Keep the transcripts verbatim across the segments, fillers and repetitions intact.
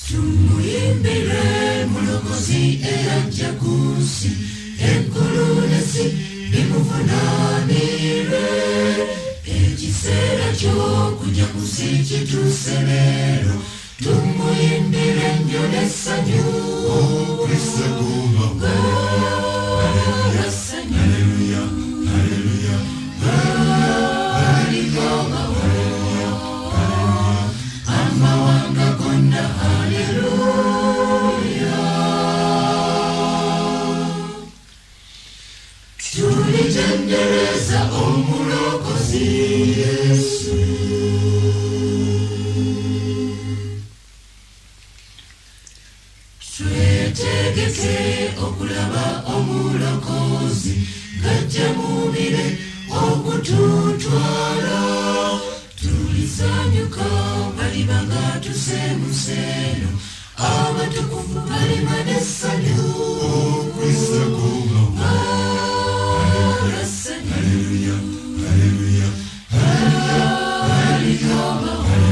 tumuyimbire mulokozi eyajja ku nsi enkulu n'ensi bimuvunaanire ekiseera ky'okujja ku nsi kituuse leero tumuyimbire nnyo n'essanyu Kristo kuba Haleluya Haleluya Alikoma amawanga gonna haleluya tulitendereza omulokozi Yesu twetegeke okulaba omulokozi gajja mubire okututwala tulisanyuka baliba nga tusemuseeno abatukuvu baliba n'essanyu Kristo kuba Haleluya Haleluya alikoma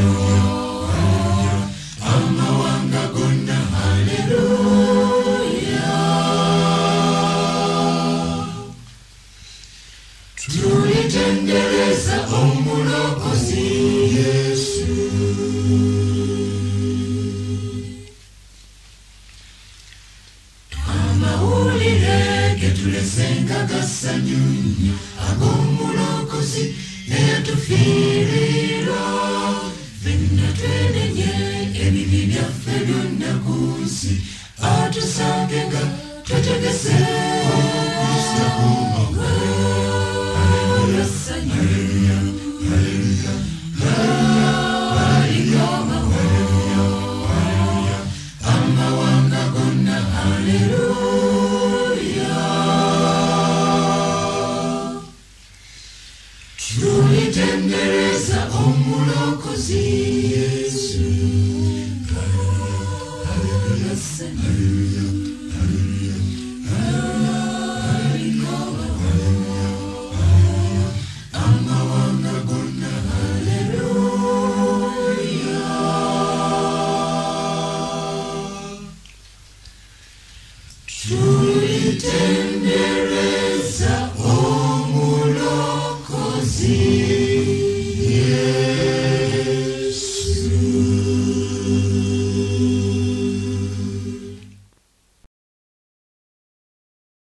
amawanga gonna haleluya tulitendereza omulokozi Yesu amawulire getulesenga gassanyu nnyo ag'omulokozi eyatufiirira ffenna twenenye ebibi byaffe byonna ku nsi atusange nga twetegese Kristo kuba Haleluya Haleluya alikoma amawanga gonna haleluya tulitendereza omulokozi Yesu Haleluya